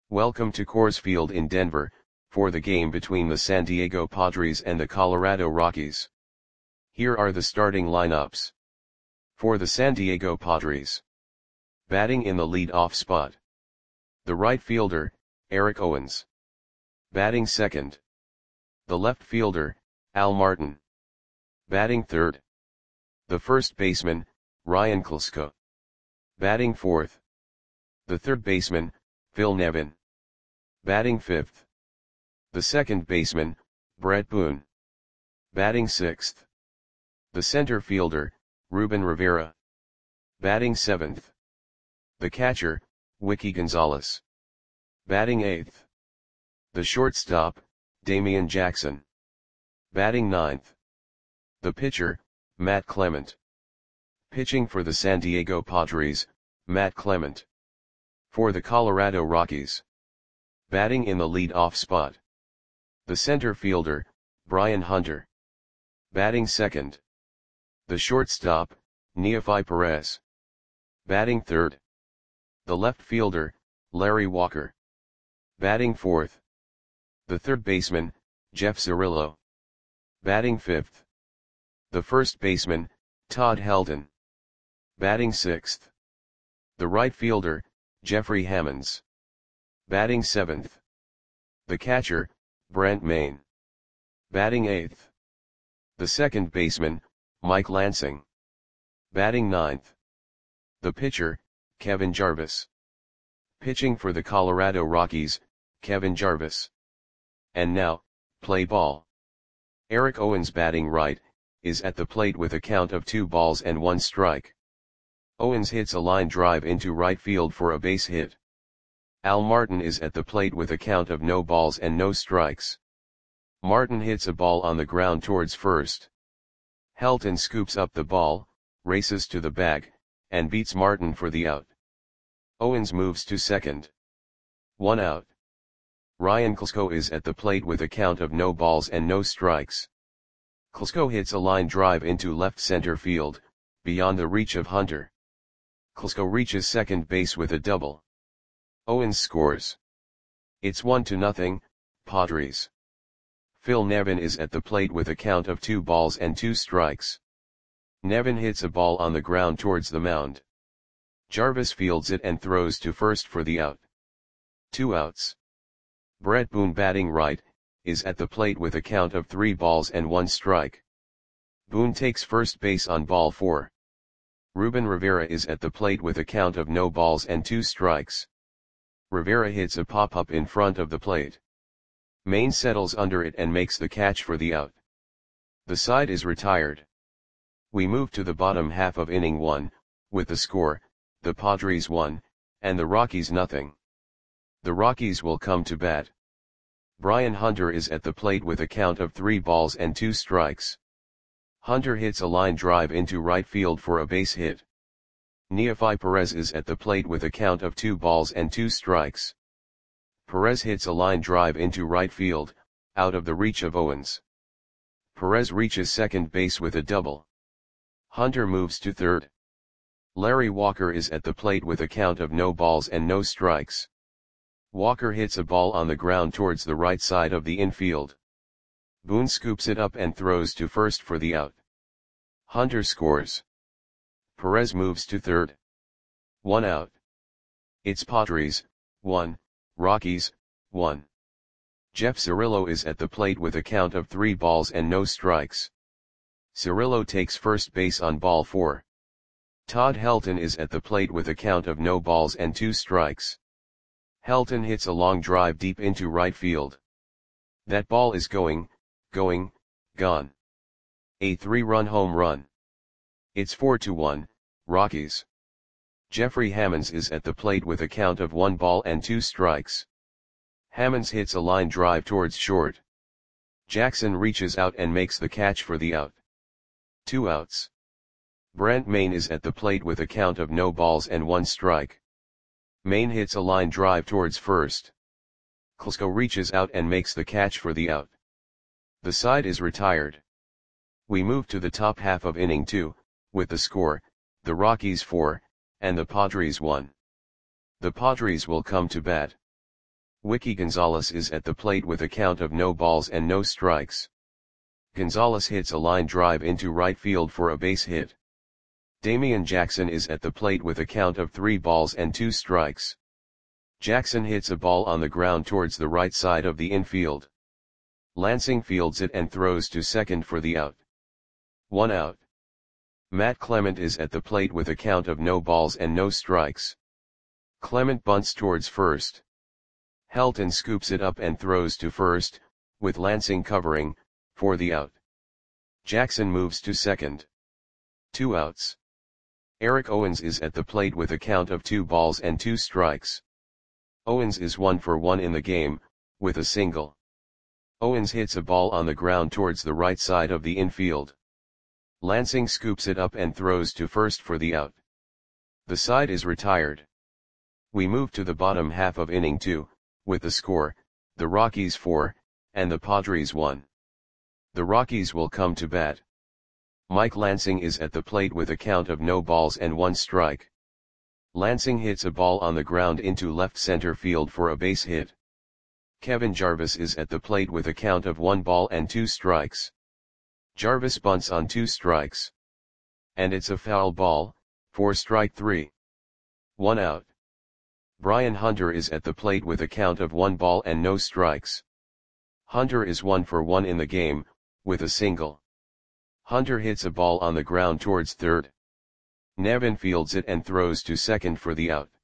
Welcome to Coors Field in Denver, for the game between the San Diego Padres and the Colorado Rockies. Here are the starting lineups. For the San Diego Padres. Batting in the lead-off spot. The right fielder, Eric Owens. Batting second. The left fielder, Al Martin. Batting third. The first baseman, Ryan Klesko. Batting fourth. The third baseman, Phil Nevin. Batting fifth. The second baseman, Bret Boone. Batting sixth. The center fielder, Ruben Rivera. Batting seventh. The catcher, Wiki Gonzalez. Batting eighth. The shortstop, Damian Jackson. Batting ninth. The pitcher, Matt Clement. Pitching for the San Diego Padres, Matt Clement. For the Colorado Rockies. Batting in the lead-off spot. The center fielder, Brian Hunter. Batting second. The shortstop, Neofi Perez. Batting third. The left fielder, Larry Walker. Batting fourth. The third baseman, Jeff Cirillo. Batting fifth. The first baseman, Todd Helton. Batting sixth. The right fielder, Jeffrey Hammonds. Batting seventh. The catcher, Brent Mayne. Batting eighth. The second baseman, Mike Lansing. Batting ninth. The pitcher, Kevin Jarvis. Pitching for the Colorado Rockies, Kevin Jarvis. And now, play ball. Eric Owens batting right, is at the plate with a count of 2 balls and 1 strike. Owens hits a line drive into right field for a base hit. Al Martin is at the plate with a count of no balls and no strikes. Martin hits a ball on the ground towards first. Helton scoops up the ball, races to the bag, and beats Martin for the out. Owens moves to second. 1 out. Ryan Klesko is at the plate with a count of no balls and no strikes. Klesko hits a line drive into left center field, beyond the reach of Hunter. Klesko reaches second base with a double. Owens scores. It's 1-0, Padres. Phil Nevin is at the plate with a count of 2 balls and 2 strikes. Nevin hits a ball on the ground towards the mound. Jarvis fields it and throws to first for the out. 2 outs. Bret Boone batting right, is at the plate with a count of 3 balls and 1 strike. Boone takes first base on ball 4. Ruben Rivera is at the plate with a count of no balls and 2 strikes. Rivera hits a pop-up in front of the plate. Mayne settles under it and makes the catch for the out. The side is retired. We move to the bottom half of inning 1, with the score, the Padres 1, and the Rockies 0. The Rockies will come to bat. Brian Hunter is at the plate with a count of 3 balls and 2 strikes. Hunter hits a line drive into right field for a base hit. Neofi Perez is at the plate with a count of 2 balls and 2 strikes. Perez hits a line drive into right field, out of the reach of Owens. Perez reaches second base with a double. Hunter moves to third. Larry Walker is at the plate with a count of no balls and no strikes. Walker hits a ball on the ground towards the right side of the infield. Boone scoops it up and throws to first for the out. Hunter scores. Perez moves to third. 1 out. It's Padres, 1, Rockies, 1. Jeff Cirillo is at the plate with a count of 3 balls and no strikes. Cirillo takes first base on ball 4. Todd Helton is at the plate with a count of no balls and 2 strikes. Helton hits a long drive deep into right field. That ball is gone. A 3-run home run. It's 4-1, Rockies. Jeffrey Hammonds is at the plate with a count of 1 ball and 2 strikes. Hammonds hits a line drive towards short. Jackson reaches out and makes the catch for the out. 2 outs. Brent Mayne is at the plate with a count of no balls and 1 strike. Mayne hits a line drive towards first. Klesko reaches out and makes the catch for the out. The side is retired. We move to the top half of inning 2, with the score, the Rockies 4, and the Padres 1. The Padres will come to bat. Wiki Gonzalez is at the plate with a count of no balls and no strikes. Gonzalez hits a line drive into right field for a base hit. Damian Jackson is at the plate with a count of 3 balls and 2 strikes. Jackson hits a ball on the ground towards the right side of the infield. Lansing fields it and throws to second for the out. 1 out. Matt Clement is at the plate with a count of no balls and no strikes. Clement bunts towards first. Helton scoops it up and throws to first, with Lansing covering, for the out. Jackson moves to second. 2 outs. Eric Owens is at the plate with a count of 2 balls and 2 strikes. Owens is 1 for 1 in the game, with a single. Owens hits a ball on the ground towards the right side of the infield. Lansing scoops it up and throws to first for the out. The side is retired. We move to the bottom half of inning 2, with the score, the Rockies 4, and the Padres 1. The Rockies will come to bat. Mike Lansing is at the plate with a count of no balls and 1 strike. Lansing hits a ball on the ground into left center field for a base hit. Kevin Jarvis is at the plate with a count of 1 ball and 2 strikes. Jarvis bunts on 2 strikes. And it's a foul ball, for strike 3. 1 out. Brian Hunter is at the plate with a count of 1 ball and no strikes. Hunter is 1 for 1 in the game, with a single. Hunter hits a ball on the ground towards third. Nevin fields it and throws to second for the out.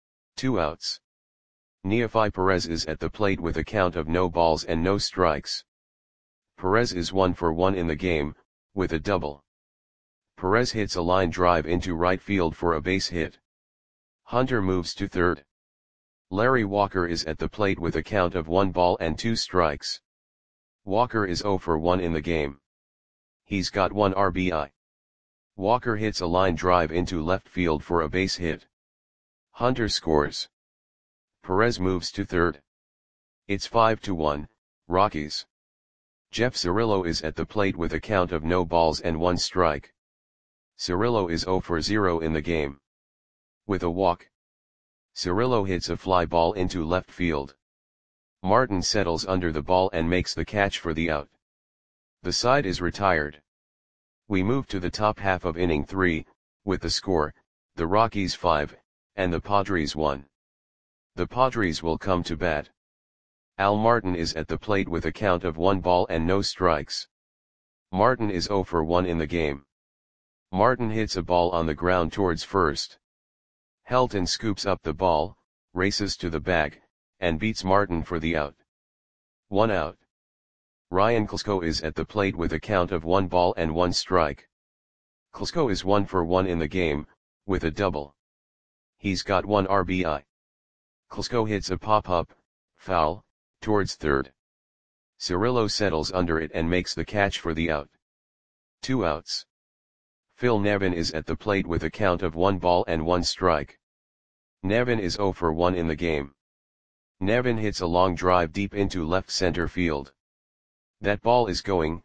2 outs. Neefi Perez is at the plate with a count of no balls and no strikes. Perez is 1 for 1 in the game, with a double. Perez hits a line drive into right field for a base hit. Hunter moves to third. Larry Walker is at the plate with a count of 1 ball and 2 strikes. Walker is 0 for 1 in the game. He's got 1 RBI. Walker hits a line drive into left field for a base hit. Hunter scores. Perez moves to third. It's 5-1, Rockies. Jeff Cirillo is at the plate with a count of no balls and 1 strike. Cirillo is 0 for 0 in the game. With a walk. Cirillo hits a fly ball into left field. Martin settles under the ball and makes the catch for the out. The side is retired. We move to the top half of inning 3, with the score, the Rockies 5, and the Padres 1. The Padres will come to bat. Al Martin is at the plate with a count of 1 ball and no strikes. Martin is 0 for 1 in the game. Martin hits a ball on the ground towards first. Helton scoops up the ball, races to the bag, and beats Martin for the out. 1 out. Ryan Klesko is at the plate with a count of 1 ball and 1 strike. Klesko is 1 for 1 in the game, with a double. He's got 1 RBI. Klesko hits a pop-up, foul, towards third. Cirillo settles under it and makes the catch for the out. 2 outs. Phil Nevin is at the plate with a count of 1 ball and 1 strike. Nevin is 0 for 1 in the game. Nevin hits a long drive deep into left center field. That ball is gone.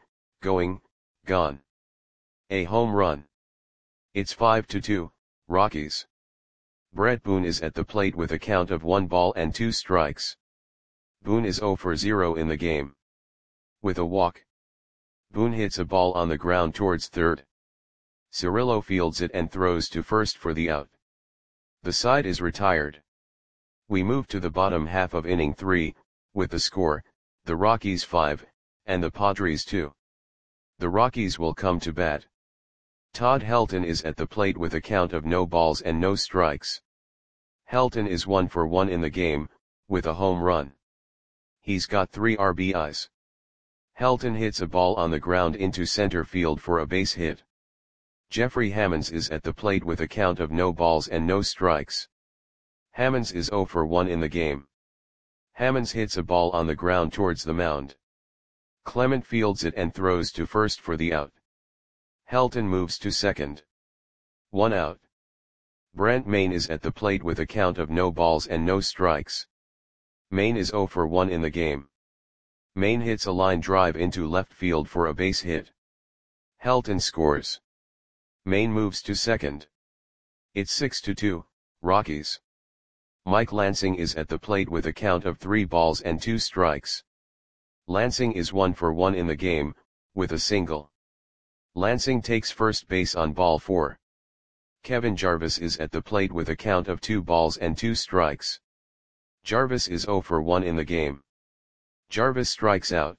A home run. It's 5-2, Rockies. Brett Boone is at the plate with a count of 1 ball and 2 strikes. Boone is 0 for 0 in the game. With a walk. Boone hits a ball on the ground towards third. Cirillo fields it and throws to first for the out. The side is retired. We move to the bottom half of inning 3, with the score, the Rockies 5, and the Padres 2. The Rockies will come to bat. Todd Helton is at the plate with a count of no balls and no strikes. Helton is 1 for 1 in the game, with a home run. He's got 3 RBIs. Helton hits a ball on the ground into center field for a base hit. Jeffrey Hammonds is at the plate with a count of no balls and no strikes. Hammonds is 0 for 1 in the game. Hammonds hits a ball on the ground towards the mound. Clement fields it and throws to first for the out. Helton moves to second. 1 out. Brent Maine is at the plate with a count of no balls and no strikes. Maine is 0 for 1 in the game. Maine hits a line drive into left field for a base hit. Helton scores. Maine moves to second. It's 6-2, Rockies. Mike Lansing is at the plate with a count of 3 balls and 2 strikes. Lansing is 1 for 1 in the game, with a single. Lansing takes first base on ball 4. Kevin Jarvis is at the plate with a count of 2 balls and 2 strikes. Jarvis is 0 for 1 in the game. Jarvis strikes out.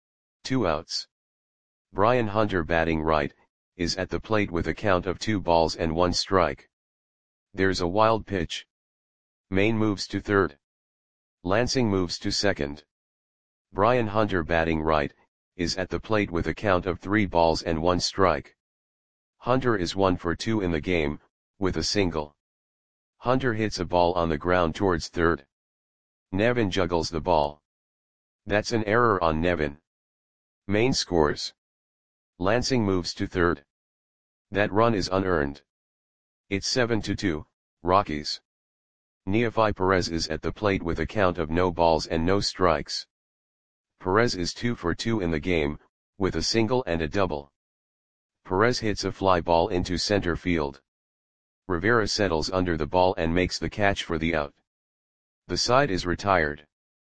2 outs. Brian Hunter, batting right, is at the plate with a count of 2 balls and 1 strike. There's a wild pitch. Maine moves to third. Lansing moves to second. Brian Hunter, batting right, is at the plate with a count of 3 balls and 1 strike. Hunter is 1 for 2 in the game, with a single. Hunter hits a ball on the ground towards third. Nevin juggles the ball. That's an error on Nevin. Maine scores. Lansing moves to third. That run is unearned. It's 7-2, Rockies. Neefi Perez is at the plate with a count of no balls and no strikes. Perez is 2 for 2 in the game, with a single and a double. Perez hits a fly ball into center field. Rivera settles under the ball and makes the catch for the out. The side is retired.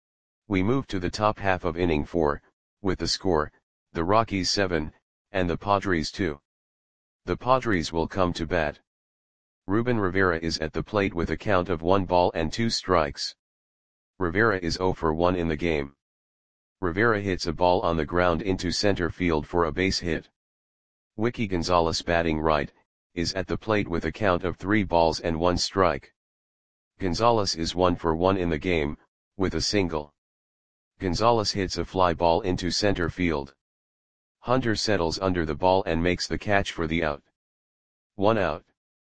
We move to the top half of inning 4, with the score, the Rockies 7, and the Padres 2. The Padres will come to bat. Ruben Rivera is at the plate with a count of 1 ball and 2 strikes. Rivera is 0 for 1 in the game. Rivera hits a ball on the ground into center field for a base hit. Wiki Gonzalez, batting right, is at the plate with a count of 3 balls and 1 strike. Gonzalez is 1 for 1 in the game, with a single. Gonzalez hits a fly ball into center field. Hunter settles under the ball and makes the catch for the out. 1 out.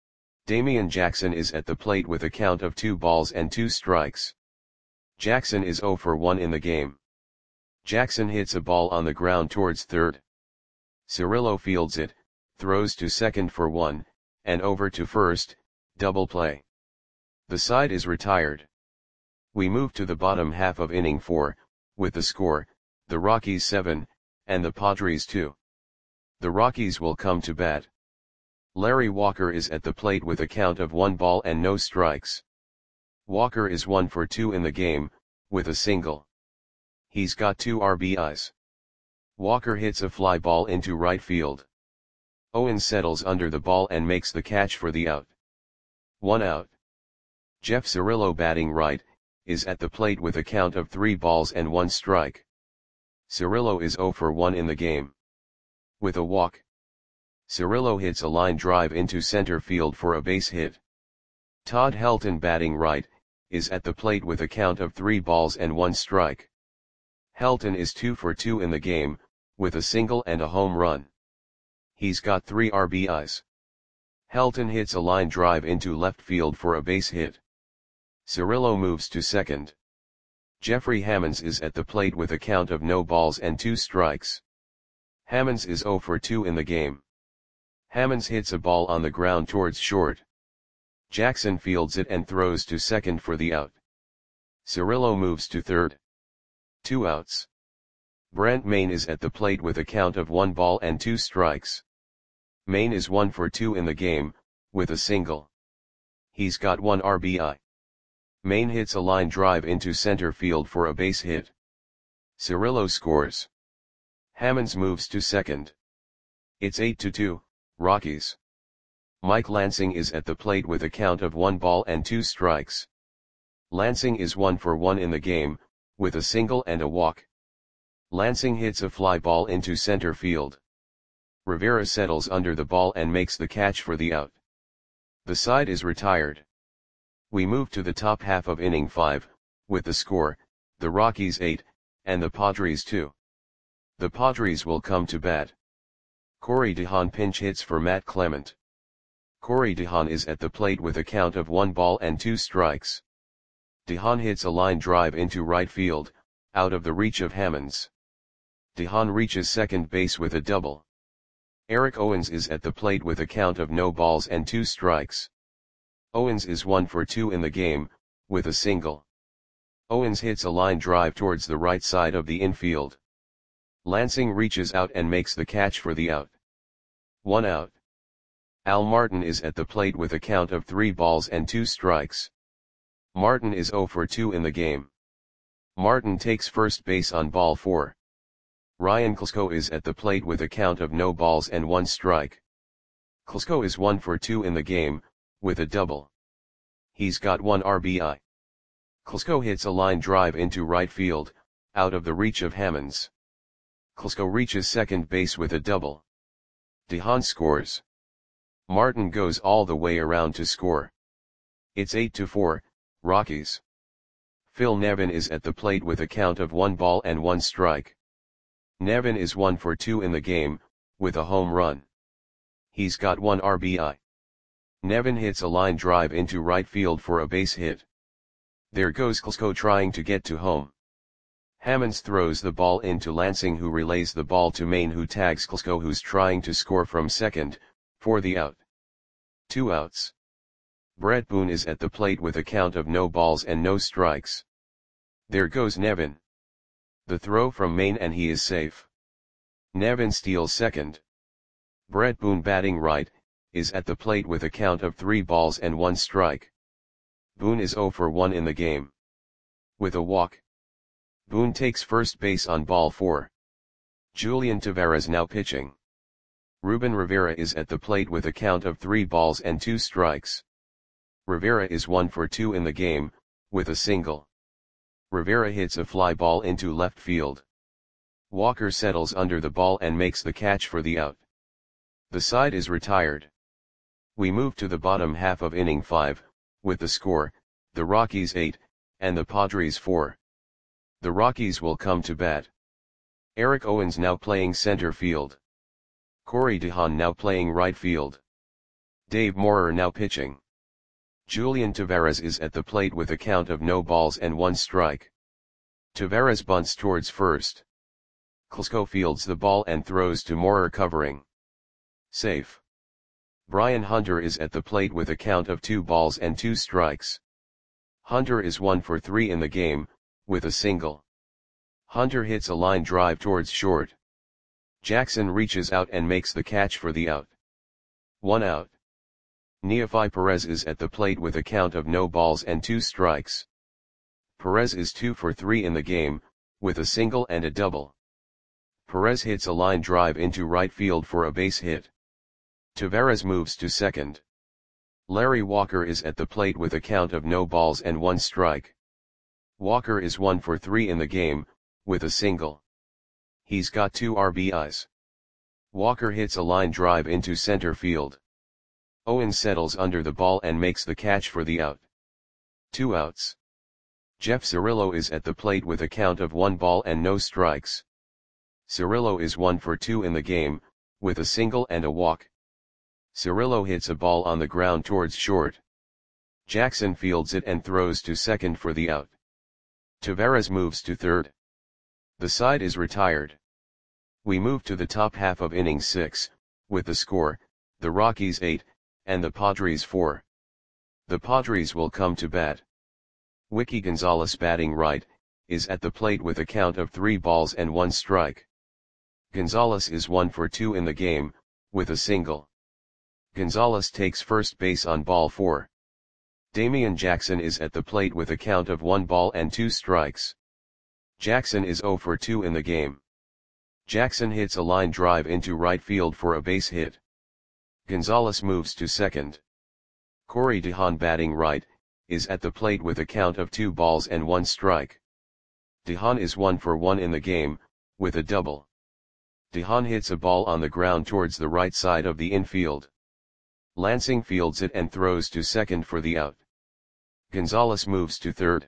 Damian Jackson is at the plate with a count of 2 balls and 2 strikes. Jackson is 0 for 1 in the game. Jackson hits a ball on the ground towards third. Cirillo fields it, throws to second for 1, and over to first, double play. The side is retired. We move to the bottom half of inning 4, with the score, the Rockies 7, and the Padres 2. The Rockies will come to bat. Larry Walker is at the plate with a count of 1 ball and no strikes. Walker is 1 for 2 in the game, with a single. He's got 2 RBIs. Walker hits a fly ball into right field. Owens settles under the ball and makes the catch for the out. 1 out. Jeff Cirillo, batting right, is at the plate with a count of 3 balls and 1 strike. Cirillo is 0 for 1 in the game. With a walk. Cirillo hits a line drive into center field for a base hit. Todd Helton, batting right, is at the plate with a count of 3 balls and 1 strike. Helton is 2 for 2 in the game, with a single and a home run. He's got 3 RBIs. Helton hits a line drive into left field for a base hit. Cirillo moves to second. Jeffrey Hammonds is at the plate with a count of no balls and 2 strikes. Hammonds is 0 for 2 in the game. Hammonds hits a ball on the ground towards short. Jackson fields it and throws to second for the out. Cirillo moves to third. 2 outs. Brent Maine is at the plate with a count of 1 ball and 2 strikes. Maine is 1 for 2 in the game, with a single. He's got 1 RBI. Maine hits a line drive into center field for a base hit. Cirillo scores. Hammonds moves to second. It's 8-2, Rockies. Mike Lansing is at the plate with a count of 1 ball and 2 strikes. Lansing is 1 for 1 in the game, with a single and a walk. Lansing hits a fly ball into center field. Rivera settles under the ball and makes the catch for the out. The side is retired. We move to the top half of inning 5, with the score, the Rockies 8, and the Padres 2. The Padres will come to bat. Corey DeHaan pinch hits for Matt Clement. Corey DeHaan is at the plate with a count of 1 ball and 2 strikes. DeHaan hits a line drive into right field, out of the reach of Hammonds. DeHaan reaches second base with a double. Eric Owens is at the plate with a count of no balls and 2 strikes. Owens is 1 for 2 in the game, with a single. Owens hits a line drive towards the right side of the infield. Lansing reaches out and makes the catch for the out. 1 out. Al Martin is at the plate with a count of 3 balls and 2 strikes. Martin is 0 for 2 in the game. Martin takes first base on ball 4. Ryan Klesko is at the plate with a count of no balls and 1 strike. Klesko is 1 for 2 in the game, with a double. He's got 1 RBI. Klesko hits a line drive into right field, out of the reach of Hammonds. Klesko reaches second base with a double. DeHaan scores. Martin goes all the way around to score. It's 8-4, Rockies. Phil Nevin is at the plate with a count of 1 ball and 1 strike. Nevin is 1 for 2 in the game, with a home run. He's got 1 RBI. Nevin hits a line drive into right field for a base hit. There goes Klesko trying to get to home. Hammonds throws the ball into Lansing, who relays the ball to Main, who tags Klesko, who's trying to score from second, for the out. 2 outs. Brett Boone is at the plate with a count of no balls and no strikes. There goes Nevin. The throw from Main and he is safe. Nevin steals second. Brett Boone, batting right, is at the plate with a count of 3 balls and 1 strike. Boone is 0 for 1 in the game. With a walk. Boone takes first base on ball 4. Julian Taveras now pitching. Ruben Rivera is at the plate with a count of 3 balls and 2 strikes. Rivera is 1 for 2 in the game, with a single. Rivera hits a fly ball into left field. Walker settles under the ball and makes the catch for the out. The side is retired. We move to the bottom half of inning 5, with the score, the Rockies 8, and the Padres 4. The Rockies will come to bat. Eric Owens now playing center field. Corey DeHaan now playing right field. Dave Moorer now pitching. Julian Taveras is at the plate with a count of no balls and 1 strike. Taveras bunts towards first. Klesko fields the ball and throws to Moorer, covering. Safe. Brian Hunter is at the plate with a count of 2 balls and 2 strikes. Hunter is 1 for 3 in the game, with a single. Hunter hits a line drive towards short. Jackson reaches out and makes the catch for the out. 1 out. Neefi Perez is at the plate with a count of no balls and 2 strikes. Perez is 2 for 3 in the game, with a single and a double. Perez hits a line drive into right field for a base hit. Taveras moves to second. Larry Walker is at the plate with a count of no balls and 1 strike. Walker is 1 for 3 in the game, with a single. He's got 2 RBIs. Walker hits a line drive into center field. Owens settles under the ball and makes the catch for the out. 2 outs. Jeff Cirillo is at the plate with a count of 1 ball and no strikes. Cirillo is 1 for 2 in the game, with a single and a walk. Cirillo hits a ball on the ground towards short. Jackson fields it and throws to second for the out. Taveras moves to third. The side is retired. We move to the top half of inning 6, with the score, the Rockies 8, and the Padres 4. The Padres will come to bat. Wiki Gonzalez, batting right, is at the plate with a count of 3 balls and 1 strike. Gonzalez is 1 for 2 in the game, with a single. Gonzalez takes first base on ball 4. Damian Jackson is at the plate with a count of 1 ball and 2 strikes. Jackson is 0 for 2 in the game. Jackson hits a line drive into right field for a base hit. Gonzalez moves to second. Corey DeHaan, batting right, is at the plate with a count of 2 balls and 1 strike. DeHaan is 1 for 1 in the game, with a double. DeHaan hits a ball on the ground towards the right side of the infield. Lansing fields it and throws to second for the out. Gonzalez moves to third.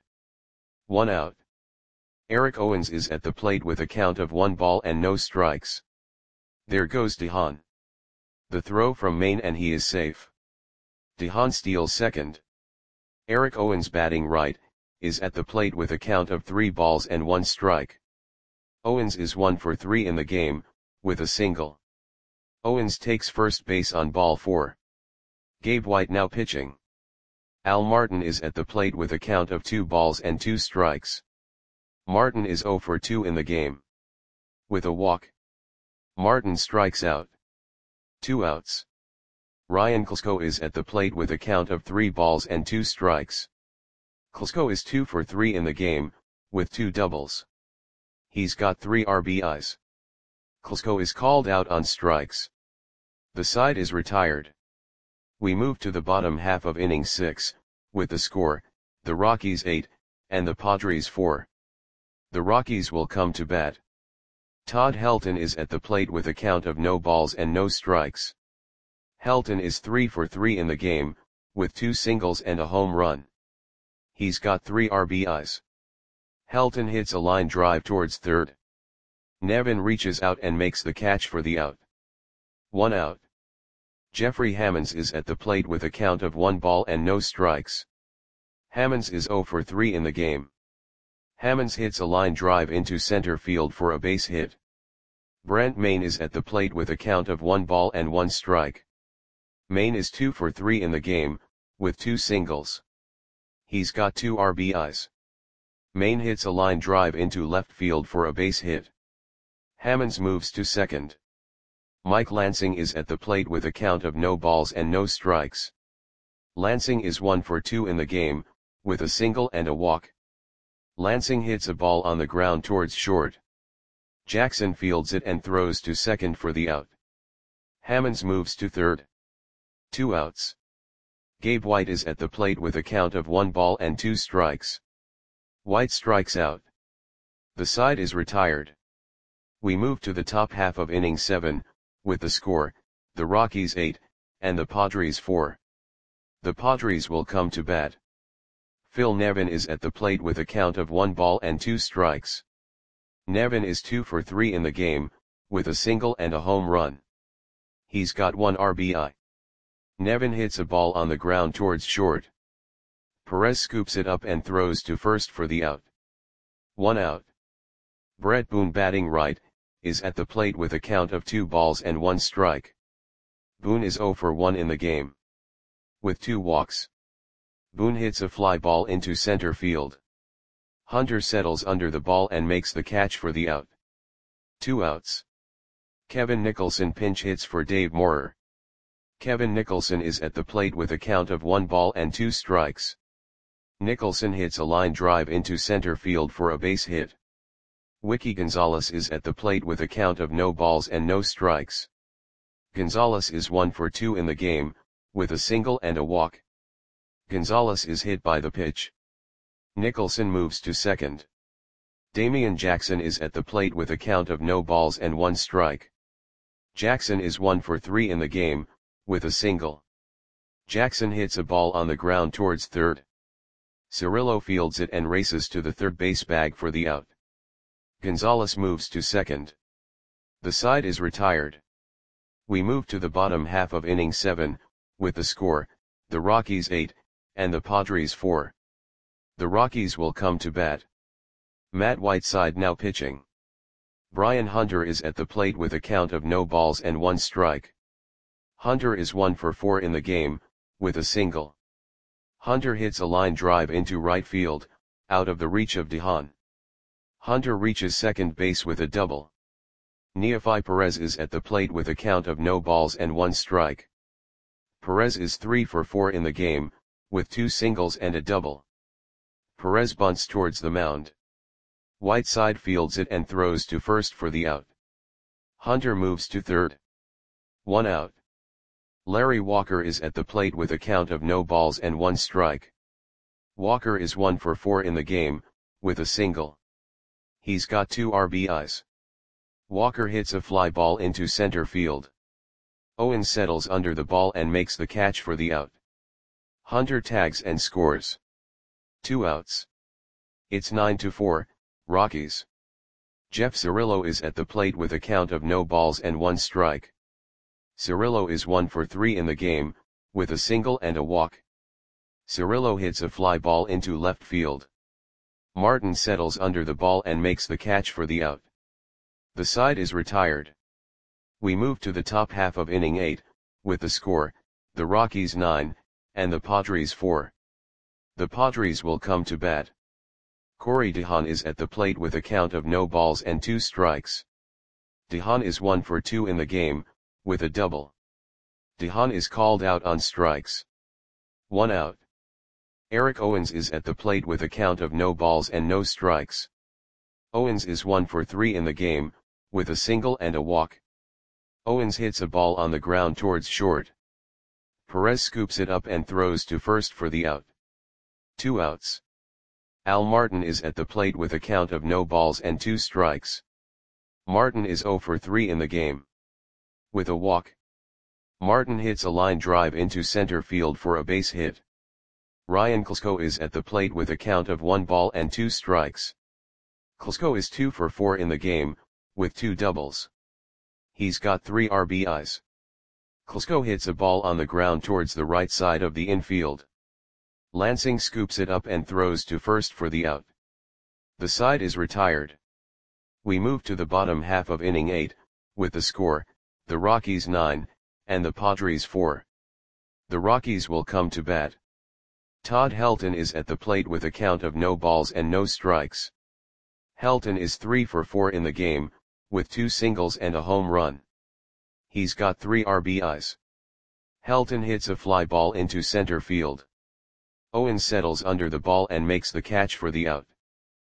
1 out. Eric Owens is at the plate with a count of 1 ball and no strikes. There goes DeHaan. The throw from Main and he is safe. DeHaan steals second. Eric Owens, batting right, is at the plate with a count of 3 balls and 1 strike. Owens is 1 for 3 in the game, with a single. Owens takes first base on ball 4. Gabe White now pitching. Al Martin is at the plate with a count of 2 balls and 2 strikes. Martin is 0 for 2 in the game. With a walk. Martin strikes out. 2 outs. Ryan Klesko is at the plate with a count of 3 balls and 2 strikes. Klesko is 2 for 3 in the game, with 2 doubles. He's got 3 RBIs. Klesko is called out on strikes. The side is retired. We move to the bottom half of inning 6, with the score, the Rockies 8, and the Padres 4. The Rockies will come to bat. Todd Helton is at the plate with a count of no balls and no strikes. Helton is 3 for 3 in the game, with 2 singles and a home run. He's got 3 RBIs. Helton hits a line drive towards third. Nevin reaches out and makes the catch for the out. 1 out. Jeffrey Hammonds is at the plate with a count of 1 ball and no strikes. Hammonds is 0 for 3 in the game. Hammonds hits a line drive into center field for a base hit. Brent Mayne is at the plate with a count of 1 ball and 1 strike. Mayne is 2 for 3 in the game, with 2 singles. He's got 2 RBIs. Mayne hits a line drive into left field for a base hit. Hammonds moves to second. Mike Lansing is at the plate with a count of no balls and no strikes. Lansing is 1 for 2 in the game, with a single and a walk. Lansing hits a ball on the ground towards short. Jackson fields it and throws to second for the out. Hammonds moves to third. 2 outs. Gabe White is at the plate with a count of 1 ball and 2 strikes. White strikes out. The side is retired. We move to the top half of inning 7, with the score, the Rockies 8, and the Padres 4. The Padres will come to bat. Phil Nevin is at the plate with a count of 1 ball and 2 strikes. Nevin is 2 for 3 in the game, with a single and a home run. He's got 1 RBI. Nevin hits a ball on the ground towards short. Perez scoops it up and throws to first for the out. 1 out. Brett Boone, batting right, is at the plate with a count of 2 balls and 1 strike. Boone is 0 for 1 in the game. With 2 walks. Boone hits a fly ball into center field. Hunter settles under the ball and makes the catch for the out. 2 outs. Kevin Nicholson pinch hits for Dave Moorer. Kevin Nicholson is at the plate with a count of 1 ball and 2 strikes. Nicholson hits a line drive into center field for a base hit. Wiki Gonzalez is at the plate with a count of no balls and no strikes. Gonzalez is 1 for 2 in the game, with a single and a walk. Gonzalez is hit by the pitch. Nicholson moves to second. Damian Jackson is at the plate with a count of no balls and 1 strike. Jackson is 1 for 3 in the game, with a single. Jackson hits a ball on the ground towards third. Cirillo fields it and races to the third base bag for the out. Gonzalez moves to second. The side is retired. We move to the bottom half of inning 7, with the score, the Rockies 8, and the Padres 4. The Rockies will come to bat. Matt Whiteside now pitching. Brian Hunter is at the plate with a count of no balls and 1 strike. Hunter is 1 for 4 in the game, with a single. Hunter hits a line drive into right field, out of the reach of DeHaan. Hunter reaches second base with a double. Neefi Perez is at the plate with a count of no balls and 1 strike. Perez is 3 for 4 in the game, with 2 singles and a double. Perez bunts towards the mound. Whiteside fields it and throws to first for the out. Hunter moves to third. 1 out. Larry Walker is at the plate with a count of no balls and 1 strike. Walker is 1 for 4 in the game, with a single. He's got 2 RBIs. Walker hits a fly ball into center field. Owen settles under the ball and makes the catch for the out. Hunter tags and scores. 2 outs. It's 9-4, Rockies. Jeff Cirillo is at the plate with a count of no balls and 1 strike. Cirillo is 1 for 3 in the game, with a single and a walk. Cirillo hits a fly ball into left field. Martin settles under the ball and makes the catch for the out. The side is retired. We move to the top half of inning 8, with the score, the Rockies 9, and the Padres 4. The Padres will come to bat. Corey DeHaan is at the plate with a count of no balls and 2 strikes. DeHaan is 1 for 2 in the game, with a double. DeHaan is called out on strikes. 1 out. Eric Owens is at the plate with a count of no balls and no strikes. Owens is 1 for 3 in the game, with a single and a walk. Owens hits a ball on the ground towards short. Perez scoops it up and throws to first for the out. 2 outs. Al Martin is at the plate with a count of no balls and 2 strikes. Martin is 0 for 3 in the game. With a walk. Martin hits a line drive into center field for a base hit. Ryan Klesko is at the plate with a count of 1 ball and 2 strikes. Klesko is 2 for 4 in the game, with 2 doubles. He's got 3 RBIs. Klesko hits a ball on the ground towards the right side of the infield. Lansing scoops it up and throws to first for the out. The side is retired. We move to the bottom half of inning 8, with the score, the Rockies 9, and the Padres 4. The Rockies will come to bat. Todd Helton is at the plate with a count of no balls and no strikes. Helton is 3 for 4 in the game, with 2 singles and a home run. He's got 3 RBIs. Helton hits a fly ball into center field. Owens settles under the ball and makes the catch for the out.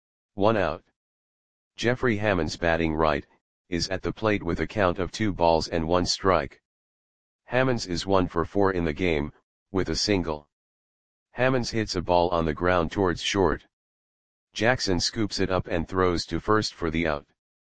1 out. Jeffrey Hammonds, batting right, is at the plate with a count of 2 balls and 1 strike. Hammonds is 1 for 4 in the game, with a single. Hammonds hits a ball on the ground towards short. Jackson scoops it up and throws to first for the out.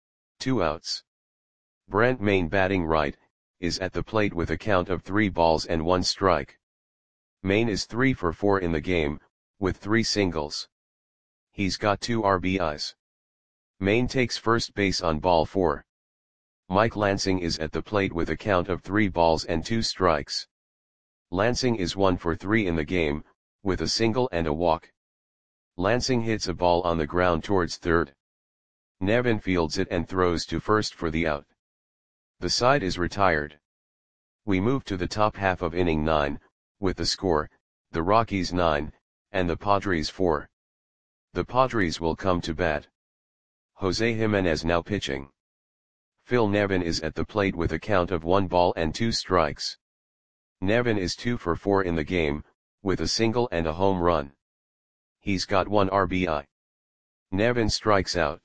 2 outs. Brent Mayne, batting right, is at the plate with a count of 3 balls and 1 strike. Mayne is 3 for 4 in the game, with 3 singles. He's got 2 RBIs. Mayne takes first base on ball 4. Mike Lansing is at the plate with a count of 3 balls and 2 strikes. Lansing is 1 for 3 in the game, with a single and a walk. Lansing hits a ball on the ground towards third. Nevin fields it and throws to first for the out. The side is retired. We move to the top half of inning 9, with the score, the Rockies 9, and the Padres 4. The Padres will come to bat. Jose Jimenez now pitching. Phil Nevin is at the plate with a count of 1 ball and 2 strikes. Nevin is 2 for 4 in the game, with a single and a home run. He's got 1 RBI. Nevin strikes out.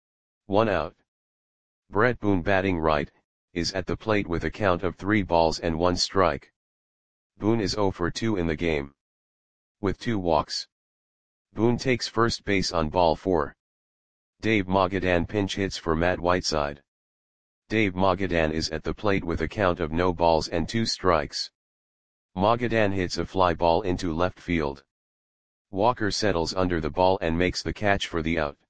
1 out. Brett Boone, batting right, is at the plate with a count of 3 balls and 1 strike. Boone is 0 for 2 in the game. With 2 walks. Boone takes first base on ball 4. Dave Magadan pinch hits for Matt Whiteside. Dave Magadan is at the plate with a count of no balls and 2 strikes. Magadan hits a fly ball into left field. Walker settles under the ball and makes the catch for the out.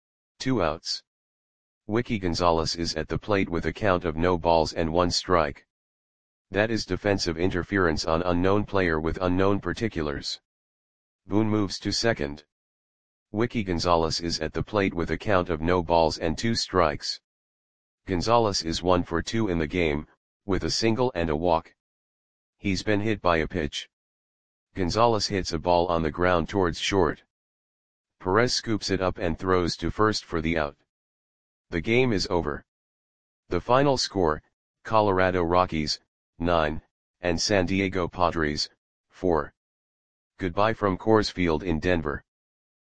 2 outs. Wiki Gonzalez is at the plate with a count of no balls and 1 strike. That is defensive interference on unknown player with unknown particulars. Boone moves to second. Wiki Gonzalez is at the plate with a count of no balls and 2 strikes. Gonzalez is 1 for 2 in the game, with a single and a walk. He's been hit by a pitch. Gonzalez hits a ball on the ground towards short. Perez scoops it up and throws to first for the out. The game is over. The final score, Colorado Rockies, 9, and San Diego Padres, 4. Goodbye from Coors Field in Denver.